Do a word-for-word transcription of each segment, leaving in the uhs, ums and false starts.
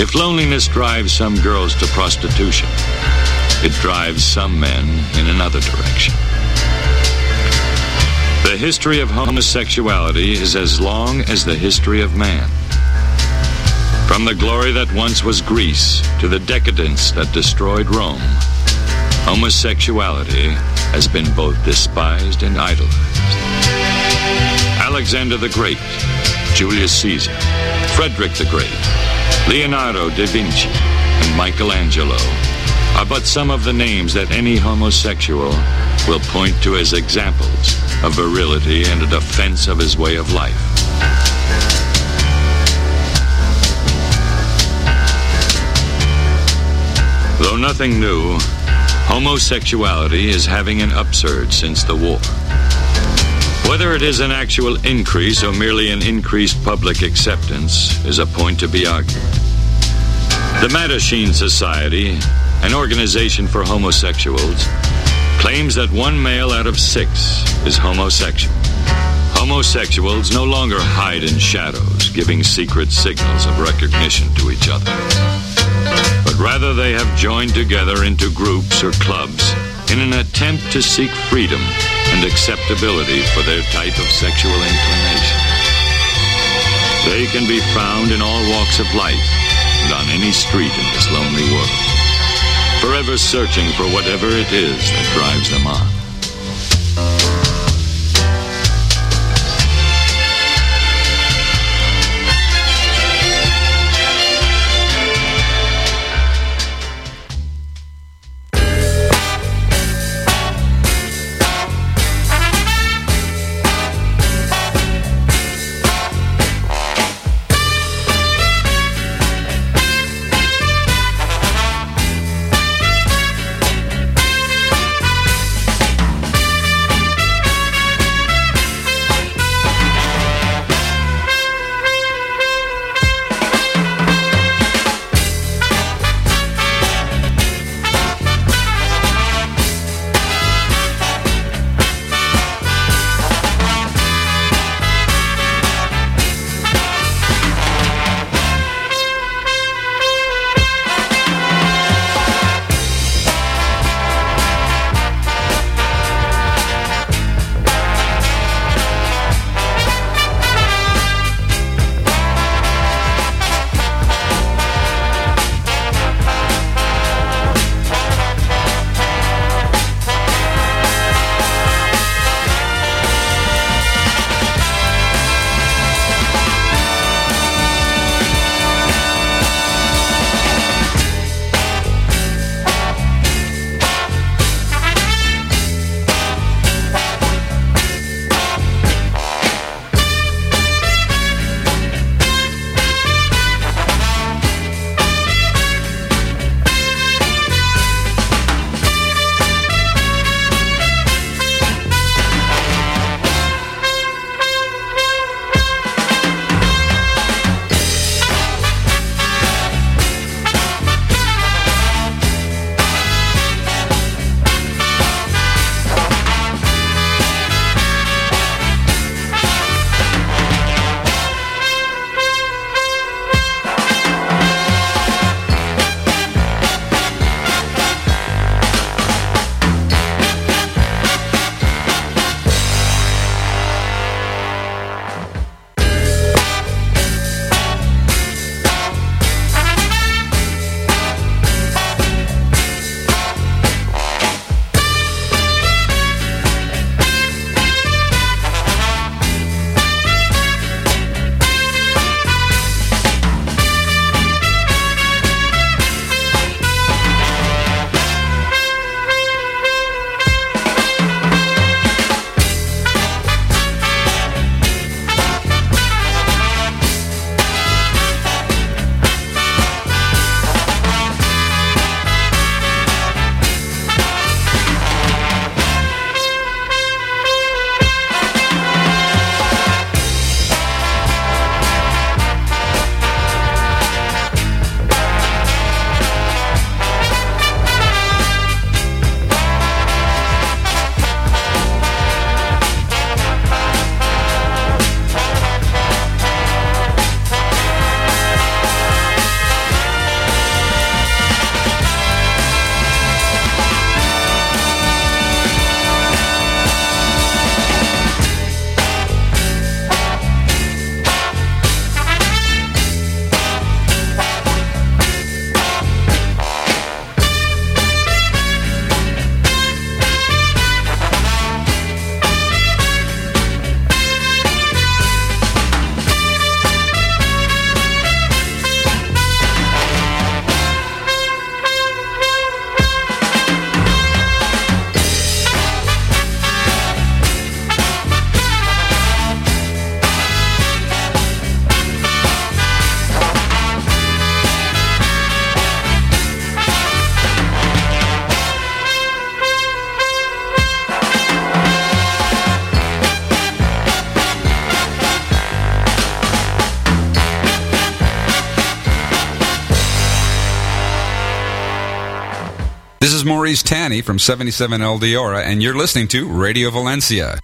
If loneliness drives some girls to prostitution, it drives some men in another direction. The history of homosexuality is as long as the history of man. From the glory that once was Greece to the decadence that destroyed Rome, homosexuality has been both despised and idolized. Alexander the Great, Julius Caesar, Frederick the Great, Leonardo da Vinci, and Michelangelo are but some of the names that any homosexual will point to as examples of virility and a defense of his way of life. Though nothing new, homosexuality is having an upsurge since the war. Whether it is an actual increase or merely an increased public acceptance is a point to be argued. The Mattachine Society, an organization for homosexuals, claims that one male out of six is homosexual. Homosexuals no longer hide in shadows, giving secret signals of recognition to each other. But rather they have joined together into groups or clubs in an attempt to seek freedom and acceptability for their type of sexual inclination. They can be found in all walks of life and on any street in this lonely world, forever searching for whatever it is that drives them on. This is Maurice Tanny from seventy-seven El Diora, and you're listening to Radio Valencia.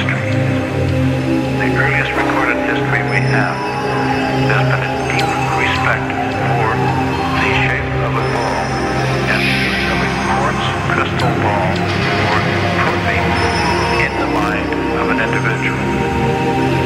history, the earliest recorded history we have, there's been a deep respect for the shape of a ball and the use of a quartz crystal ball for proving in the mind of an individual.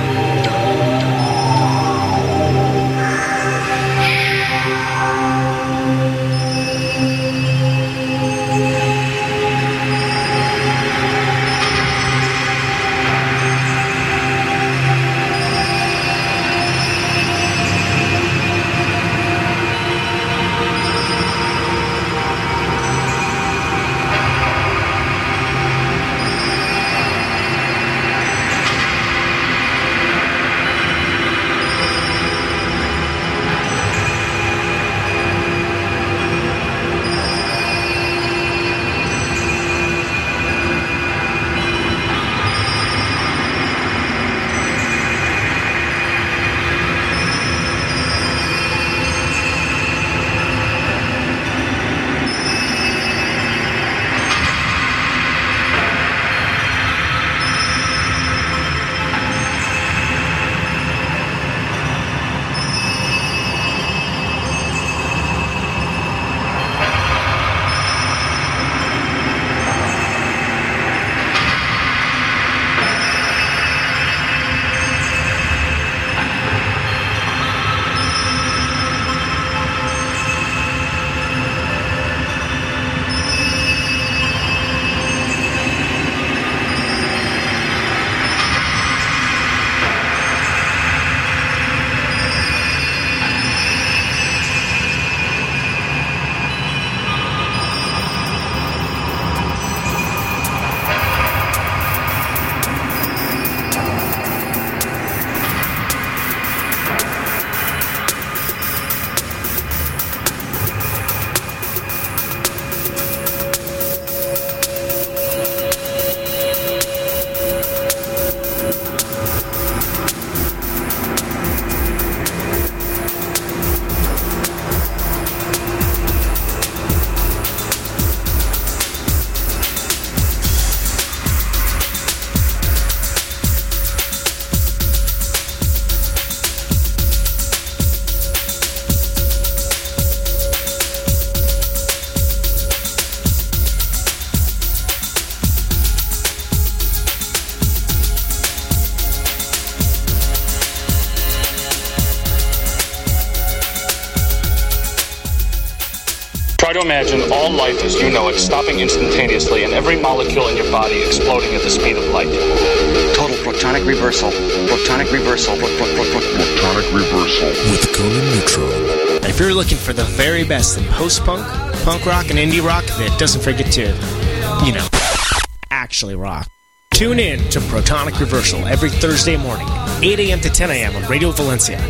Try to imagine all life as you know it stopping instantaneously and every molecule in your body exploding at the speed of light. Total protonic reversal. Protonic reversal. Pro- pro- pro- pro- protonic reversal. With Conan Neutron. And if you're looking for the very best in post-punk, punk rock, and indie rock that doesn't forget to, you know, actually rock, tune in to Protonic Reversal every Thursday morning, eight a.m. to ten a.m. on Radio Valencia.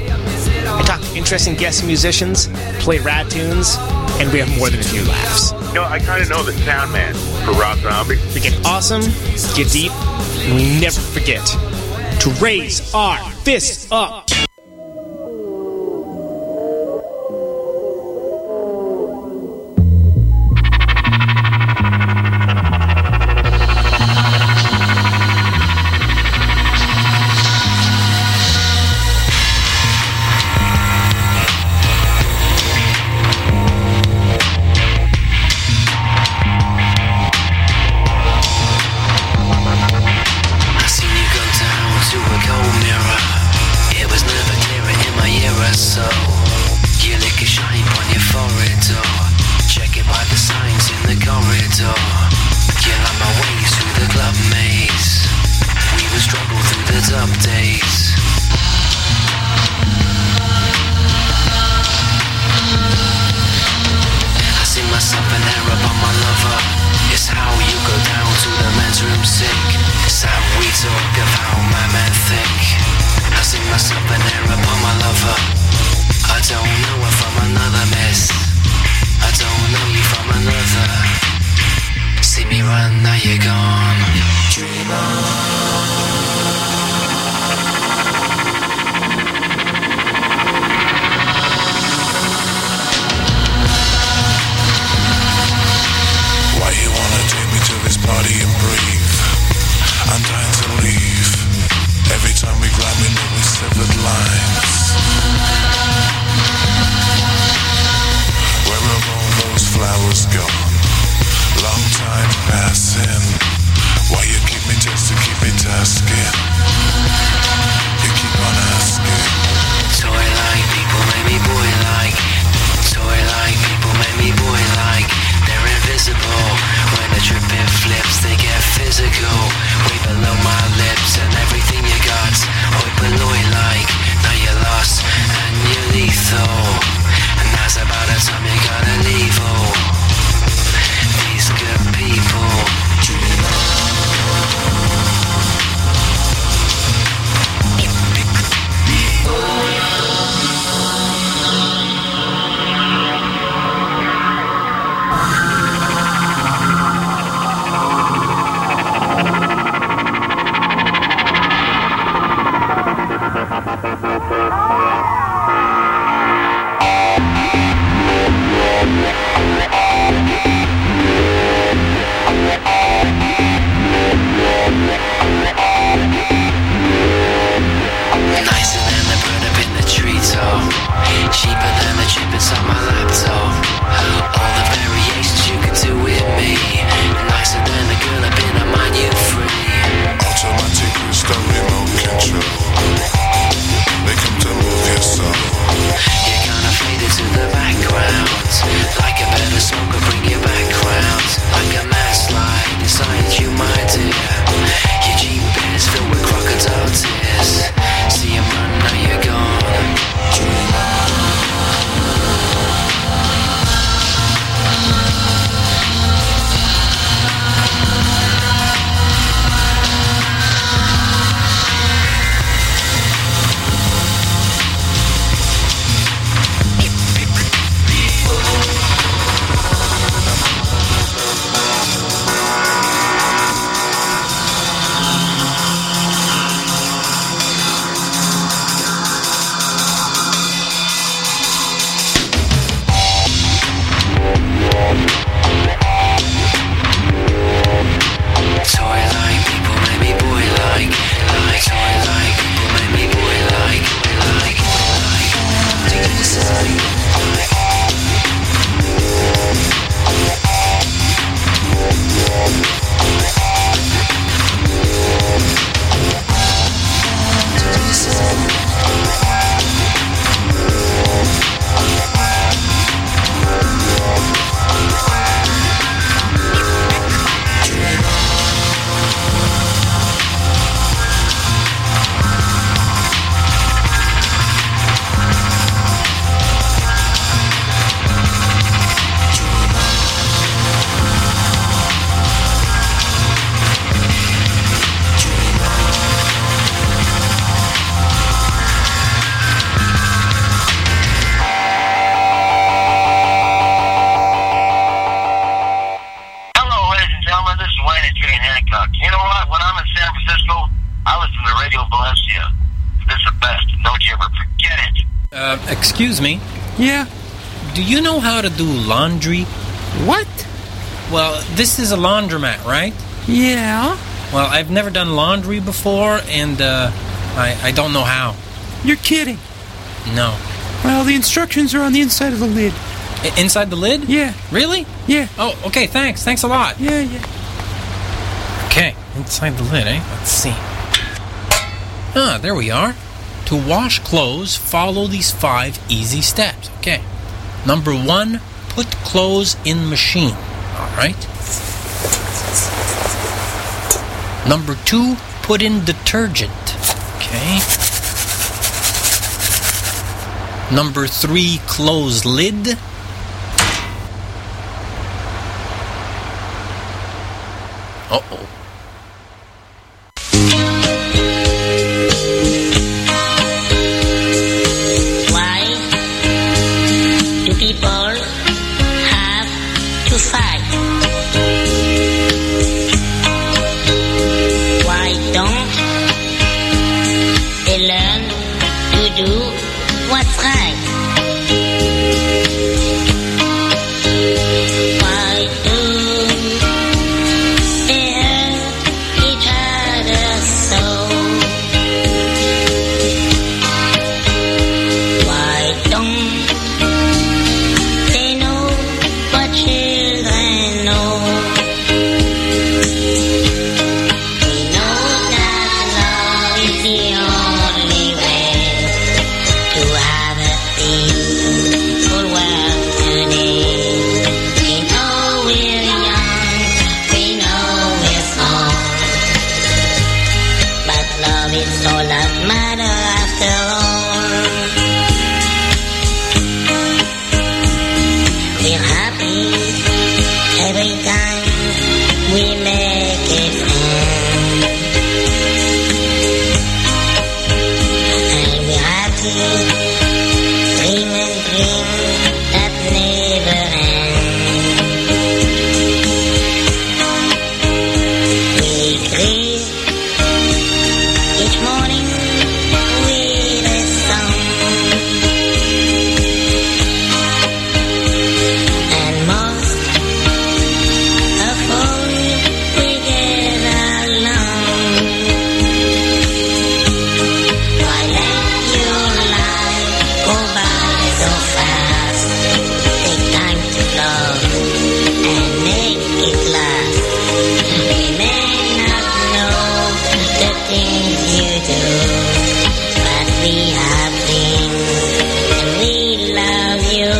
I talk to interesting guest musicians, play rad tunes, and we have more than a few laughs. You know, I kind of know the sound man for Rob Zombie. We get awesome, get deep, and we never forget to raise our fists up. Party and breathe. I'm dying to leave. severed lines. Where have all those flowers gone? Long time passing. Why you keep me just to keep me tasking? You keep on asking. Toy like people make me boy like. Toy like people make me boy like. They're invisible. When the tripping flips, they get physical. Way below my lips and everything you got. Hoi polloi like. Now you're lost and you're lethal. And that's about the time you gotta leave. Oh, these good people. Nicer than the bird up in the treetop. Cheaper than the chip inside my laptop. All the variations you can do with me. Nicer than the girl up in a mind you free. Automatic crystal remote control. They come to move your soul. You're gonna fade into the background. Like a better smoker, bring you background. Like a mad slide inside you, my dear. Your Jeep is filled with crocodile tears. See him run, now you're gone. Toy like people make me boy like. Like toy like people make me boy like. Like like take this like. Hello, ladies and gentlemen. This is Wayne and Jane Hancock. You know what? When I'm in San Francisco, I listen to Radio Valencia. This is the best. Don't you ever forget it. Uh, excuse me. Yeah? Do you know how to do laundry? What? Well, this is a laundromat, right? Yeah? Well, I've never done laundry before, and uh, I, I don't know how. You're kidding. No. Well, the instructions are on the inside of the lid. I- inside the lid? Yeah. Really? Yeah. Oh, okay, thanks. Thanks a lot. Yeah, yeah. Okay, inside the lid, eh? Let's see. Ah, there we are. To wash clothes, follow these five easy steps. Okay. Number one, put clothes in machine. All right. Number two, put in detergent. Okay. Number three, close lid. Uh-oh. Why do people have to fight? Why don't they learn to do what's right? Why do they hurt it's all that matter after all. We're happy every time we make it home. And we're happy, dream and dream that never ends. We greet each morning with a song, and most of all we get along. Why let your life go by so fast? Take time to love and make it last. We may not know the things you do, but we have things and we love you.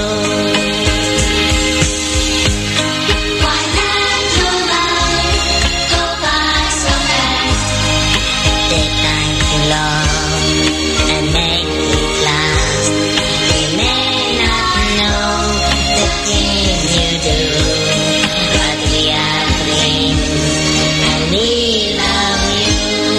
Why let your life go by so fast? Take time to love and make it last. We may not know the things you do, but we have dreams and we love you.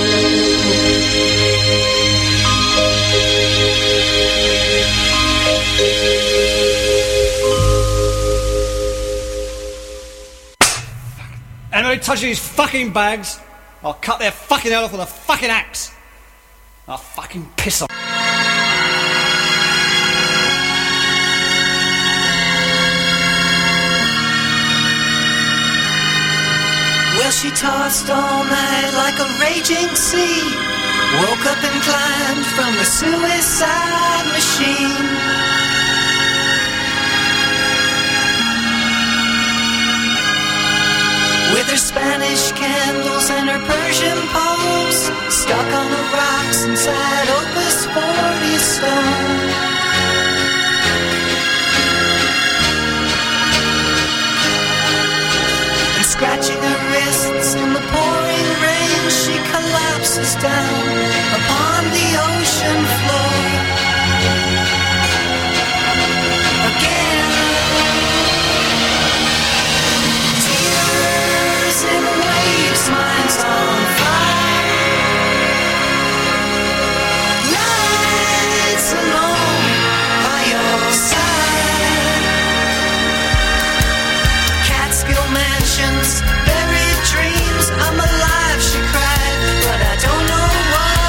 Anybody touches these fucking bags, I'll cut their fucking head off with a fucking axe. I'll fucking piss off. Well, she tossed all night like a raging sea. Woke up and climbed from the suicide machine. With her Spanish candles and her Persian poems, stuck on the rocks inside Opus forty stone. And scratching her wrists in the pouring rain, she collapses down upon the ocean floor. Again, tears in waves, mine's on fire. Nights alone by your side. Catskill mansions, buried dreams. I'm alive, she cried, but I don't know why.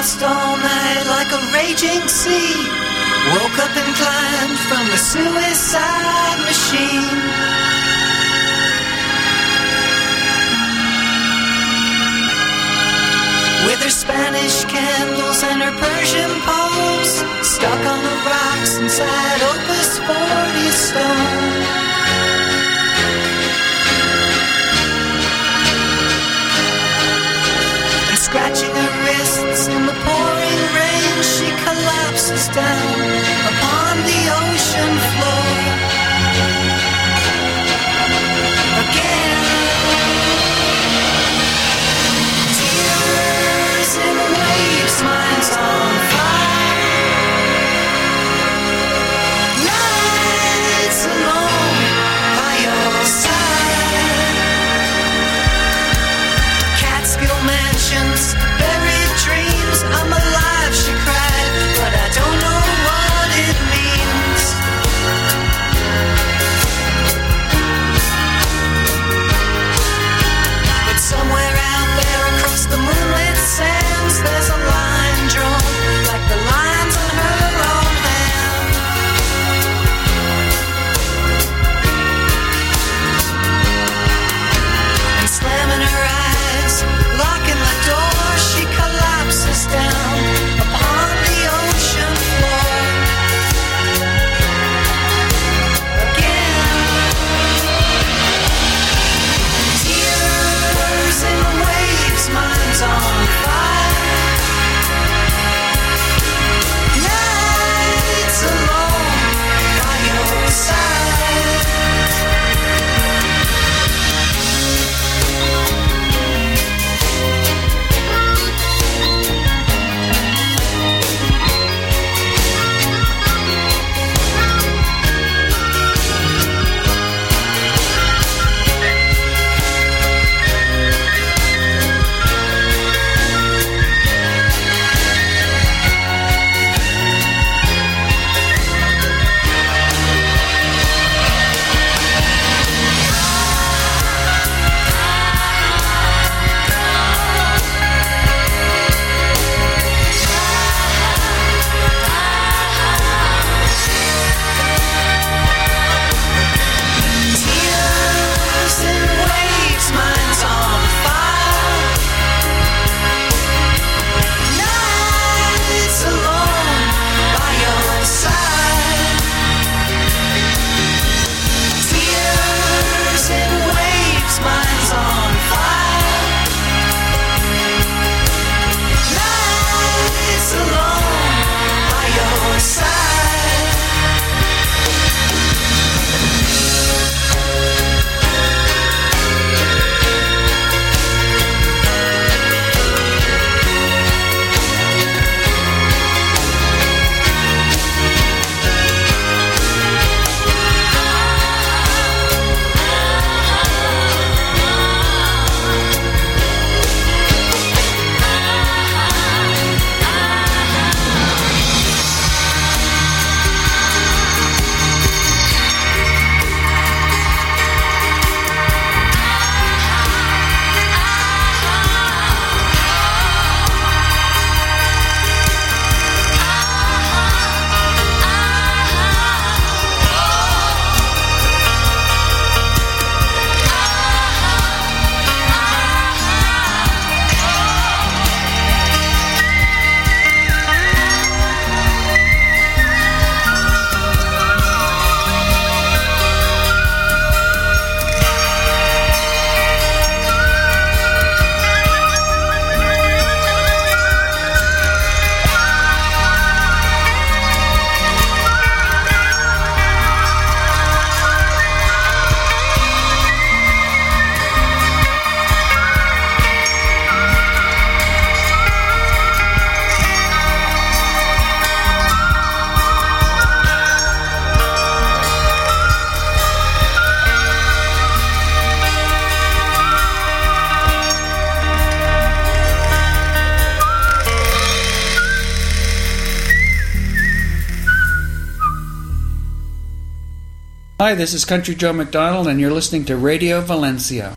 tossed all night like a raging sea. Woke up and climbed from the suicide machine. With her Spanish candles and her Persian poems, stuck on the rocks inside Opus forty stone. And scratching her wrists in the pouring rain, she collapses down upon the ocean floor. Again. In waves, mine's on fire. Nights alone by your side. Catskill mansions, buried dreams. I'm alive, she cried, but I don't know what it means. But somewhere out there across the moonlit sands, there's a line drawn like the lines on her own hand. And slamming her eyes, locking the door, she collapses down upon the ocean floor. Again. Tears in waves, mine's on fire. Nights alone by your side. Tears in waves, mine's on fire. Nights alone by your side. Tears in waves, mine's on fire. Nights alone by your side. Hi, this is Country Joe McDonald, and you're listening to Radio Valencia.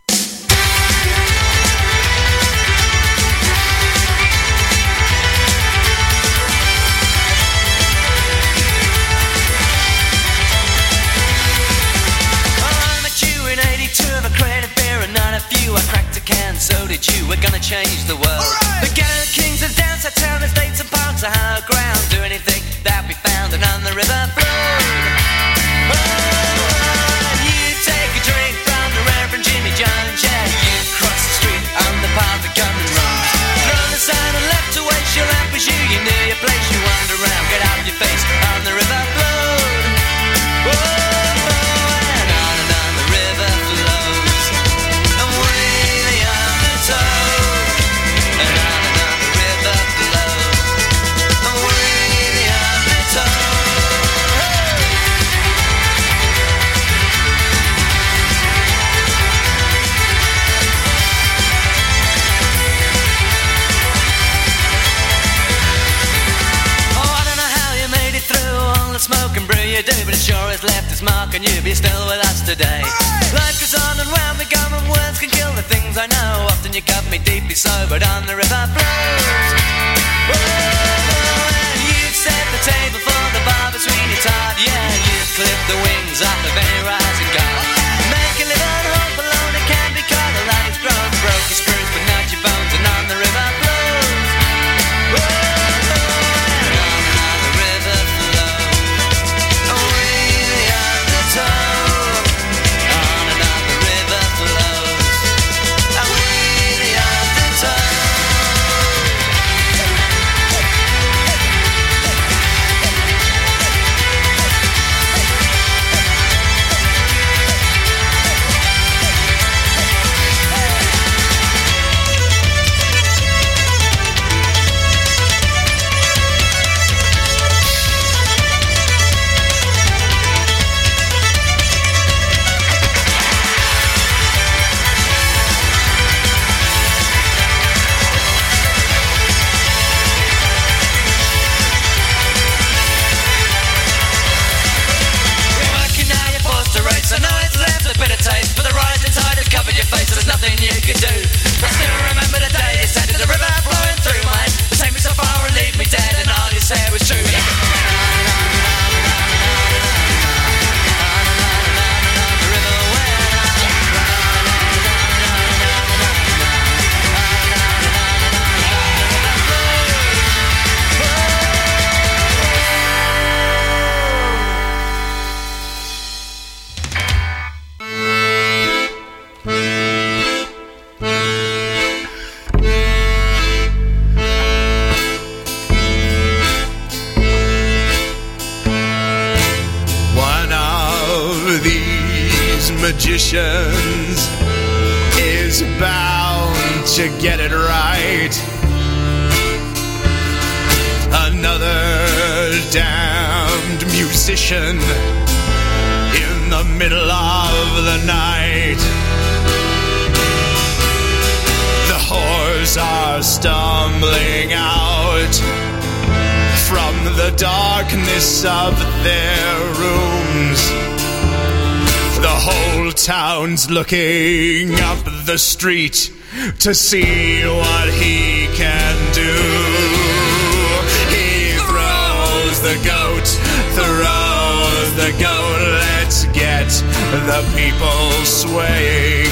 you do, but it sure has left its mark on you. Be still with us today. Life goes on and round we go, and words can kill the things I know. Often you cut me deeply sobered on the river flows. Oh, and you've set the table for the bar between your tart. Yeah, you've clipped the wings off of any rising guard. Make a little hope alone, it can be caught. A lot has grown, broke your spruce, but not your bones, and on the river flows. Oh, and on and on the river flows. Away the undertow. On and on the river flows. Away the undertow. I know it's left a bitter taste, but the rising tide has covered your face, so there's nothing you can do. I still remember the day you said to the river flowing through mine, to take me so far and leave me dead, and all you said was true. Magicians is bound to get it right. Another damned musician in the middle of the night. The whores are stumbling out from the darkness of their rooms. The whole town's looking up the street to see what he can do. He throws the goat, throws the goat, let's get the people swaying.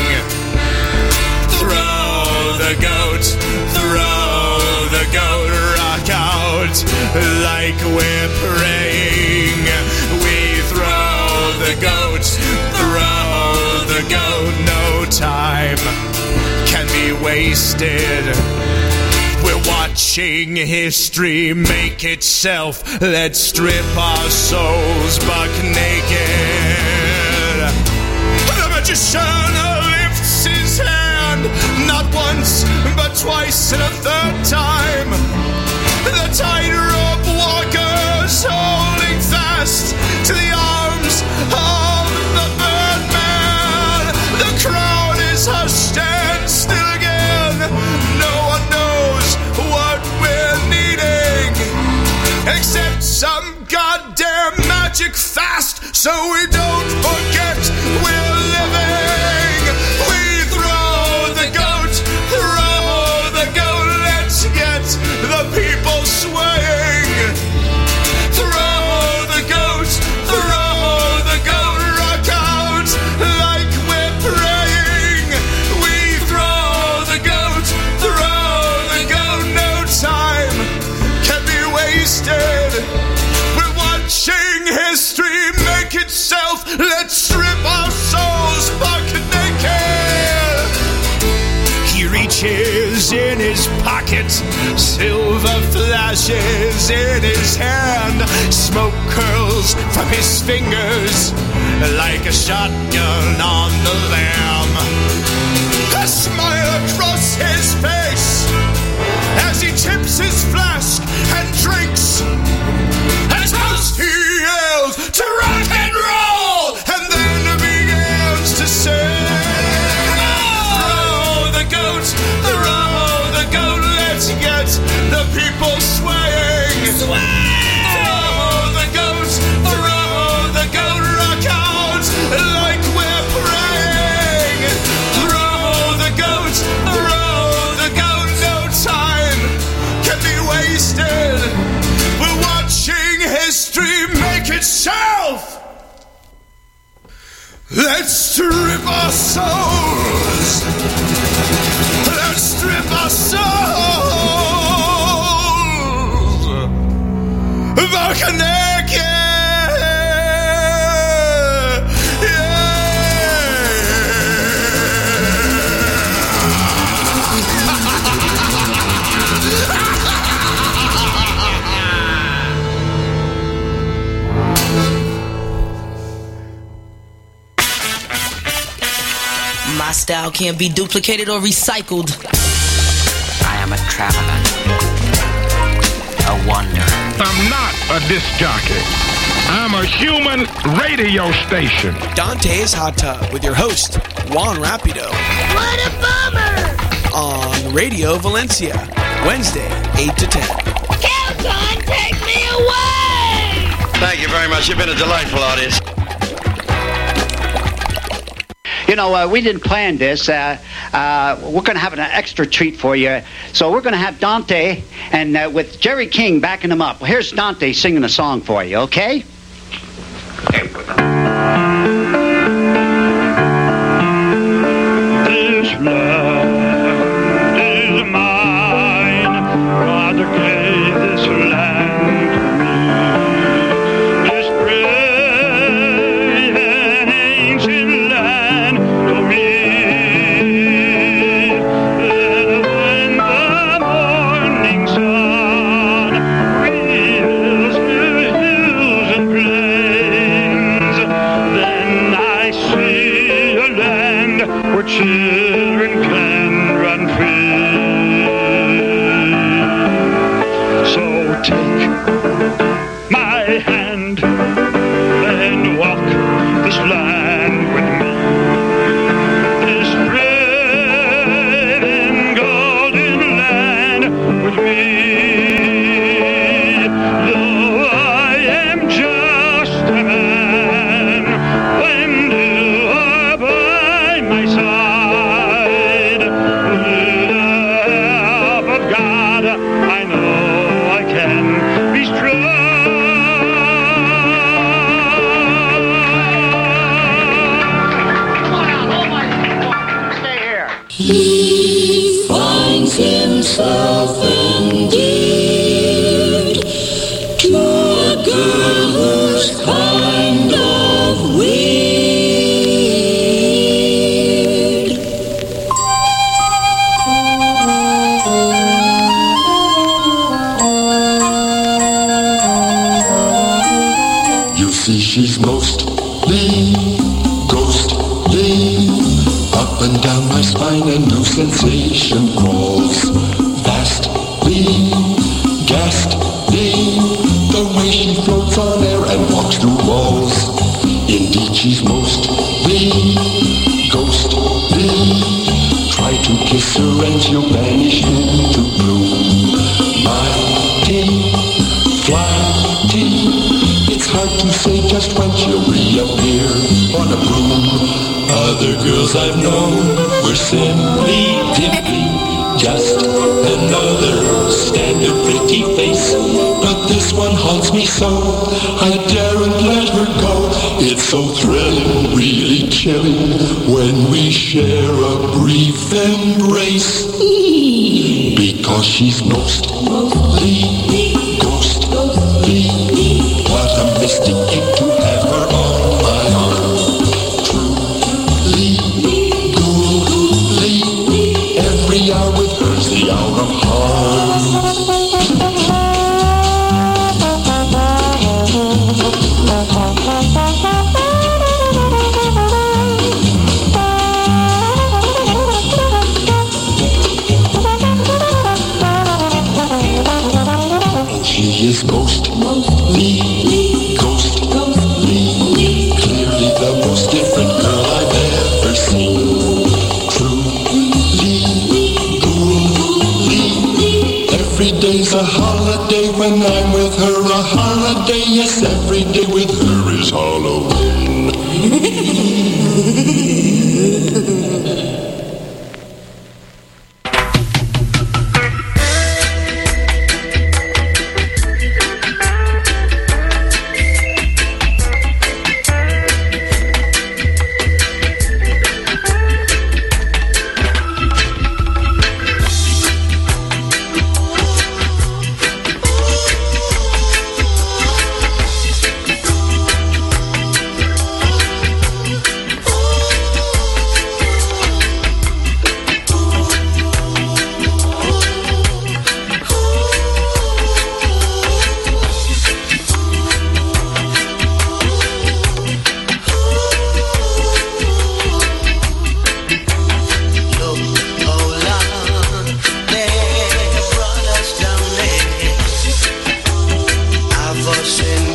Throw the goat, throw the goat, rock out like we're praying. We throw the goat, throw the goat, no time can be wasted. We're watching history make itself. Let's strip our souls buck naked. The magician lifts his hand, not once, but twice and a third time. The tightrope walkers holding fast to the arms of the Birdman. The crowd is hushed and still again. No one knows what we're needing, except some goddamn magic fast, so we don't forget we're living. We throw the goat, throw the goat, let's get the people swaying. Throw the goat, throw the goat, rock out like we're praying. We throw the goat, throw the goat, no time can be wasted. We're watching history make itself. Let's strip our souls buck naked. He reaches in his pocket, silver flashes in his hand, smoke curls from his fingers like a shotgun on the lamb. A smile across his face as he tips his flask and drinks. As host he yells to rock and roll, and then begins to say, throw the goat, throw the goat, let's get the people swaying. Sway! Throw the goat, throw itself. Let's strip our souls. Let's strip our souls. Back naked. My style can't be duplicated or recycled. I am a traveler, a wanderer. I'm not a disc jockey. I'm a human radio station. Dante's Hot Tub with your host, Juan Rapido. What a bummer! On Radio Valencia, Wednesday, eight to ten. Kelton, take me away! Thank you very much. You've been a delightful audience. You know, uh, we didn't plan this. Uh, uh, we're going to have an extra treat for you. So we're going to have Dante, and uh, with Jerry King backing him up. Here's Dante singing a song for you, okay? This land is mine. God gave this land to me. This brave and ancient land to me. And when the morning sun reveals through hills and plains, then I see a land where children can run free. So take my hand and walk this land with me. This brave and golden land with me. Though I am just a man, when you are by my side, with the help of God, I know I can be strong. Stay here. He finds himself endeared to a girl who's kind of weird. You see, she's mostly ghostly. Up and down my spine, a new sensation crawls. Vastly, ghastly, the way she floats on air and walks through walls. Indeed, she's mostly ghostly. Try to kiss her and she'll vanish into bloom. Mighty, flighty, it's hard to say just when she'll reappear on a broom. Other girls I've known were simply dimply, just another standard pretty face. But this one haunts me so, I daren't let her go. It's so thrilling, really chilling, when we share a brief embrace. Because she's mostly ghostly. What a mystic kick to have her on my arm. Truly, goodly, every hour with her's the hour of harm. She is mostly ghostly, clearly the most different girl I've ever seen. Truly, goodly, every day's a holiday when I'm with her. A holiday, yes, every day with her is Halloween.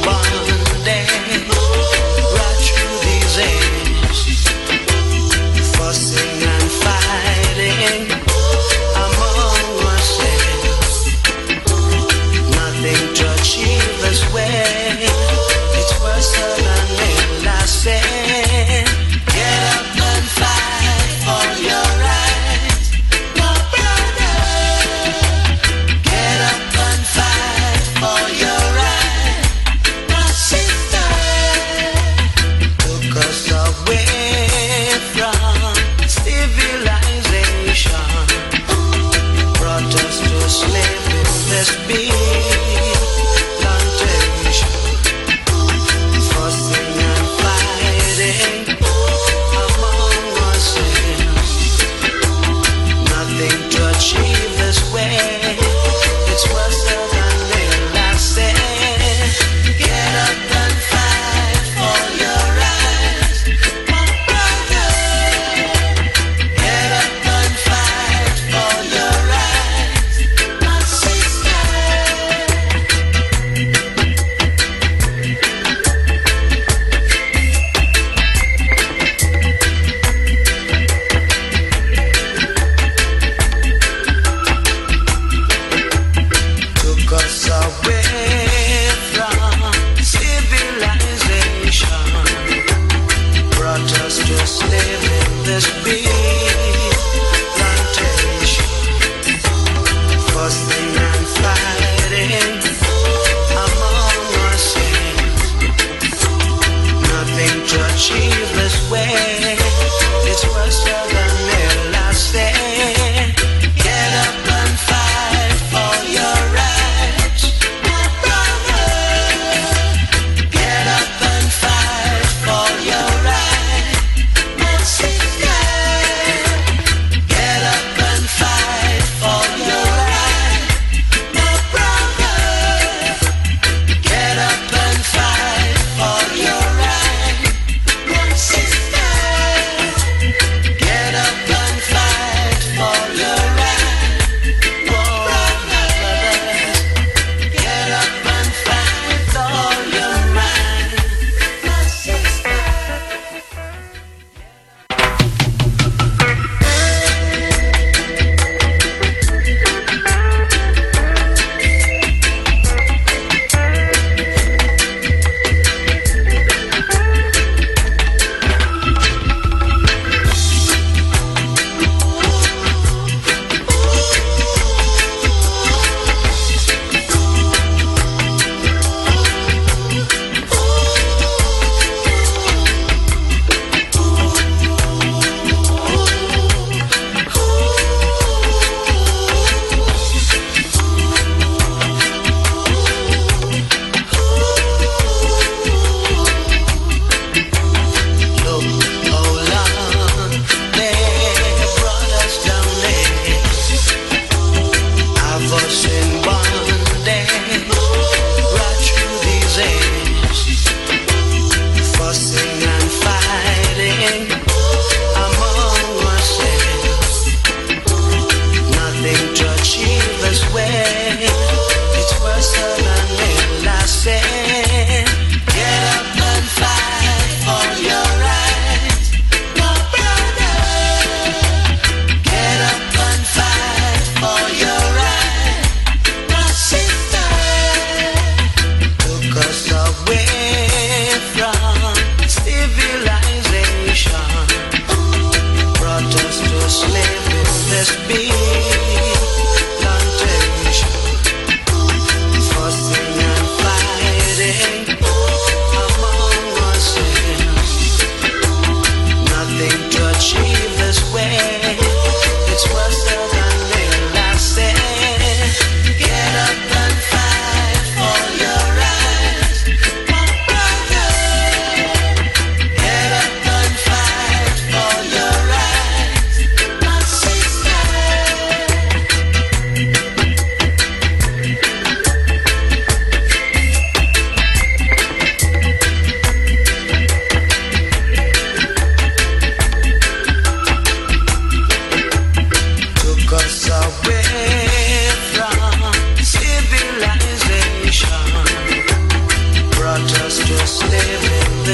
bonding right through these ages, fussing and fighting among ourselves. Nothing to achieve as well. It's worse than when I said, get up and fight for your rights, my brother. Get up and fight for your rights, my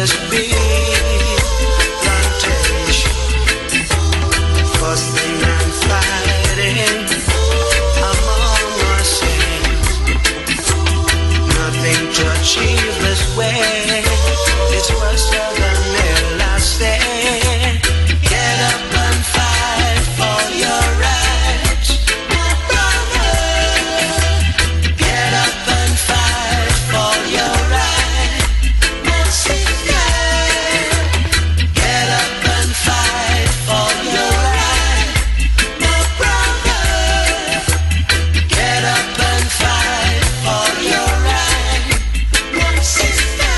this big plantation, fussing and fighting among ourselves. Nothing to achieve this way. It's worse than hell, I say. Get up and fight for your rights, my brother. Get up and fight for your rights, my sister. Get up and fight for your rights, my brother. Get up and fight for your rights, my sister.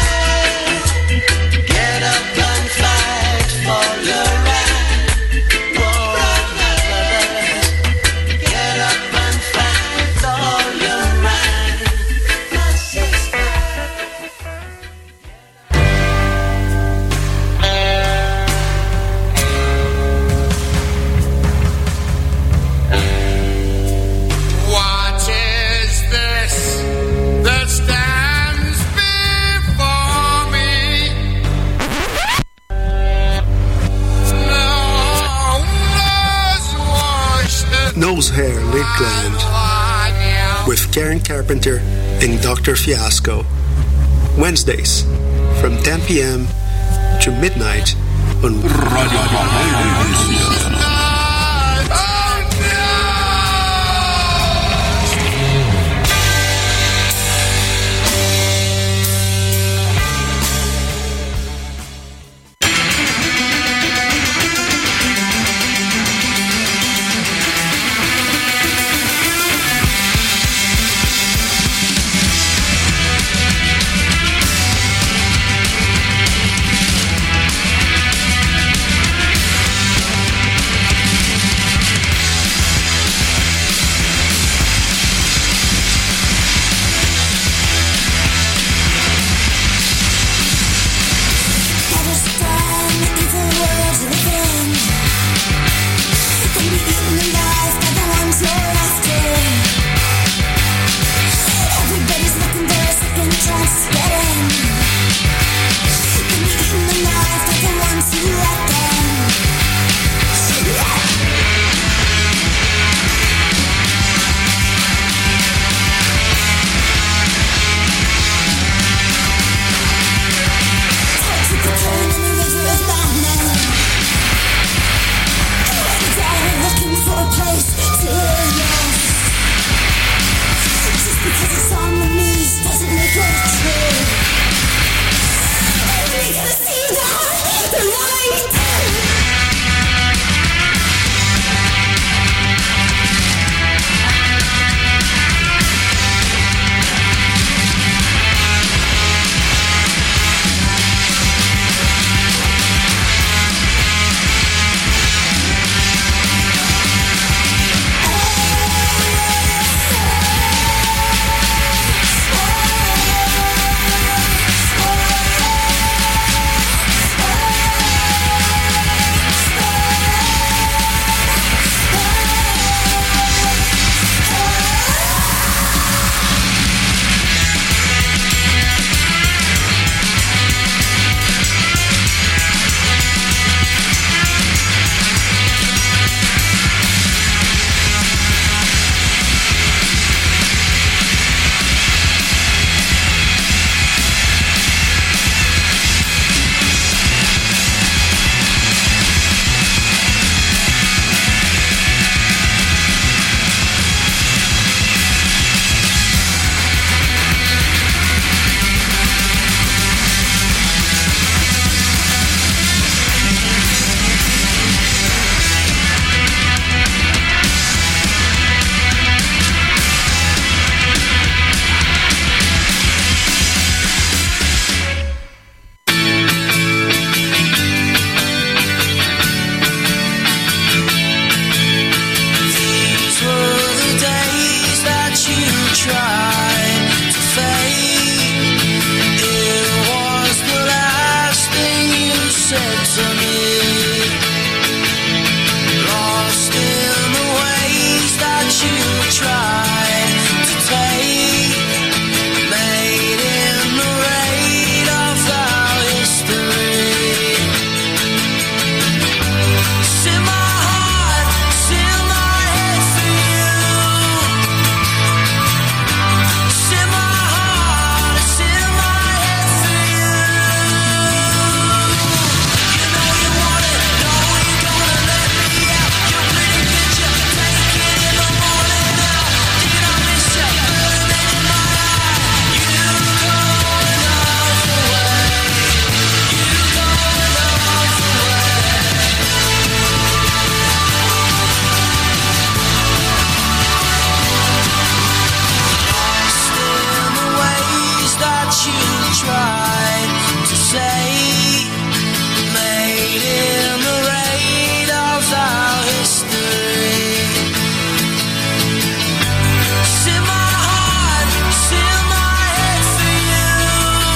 Get up and fight for your rights, brothers. Get up and fight all your might, my sister. What is this that stands before me? Nose Hair Lip Gland with Karen Carpenter and Doctor Fiasco. Wednesdays from ten p.m. to midnight on Radio Valencia.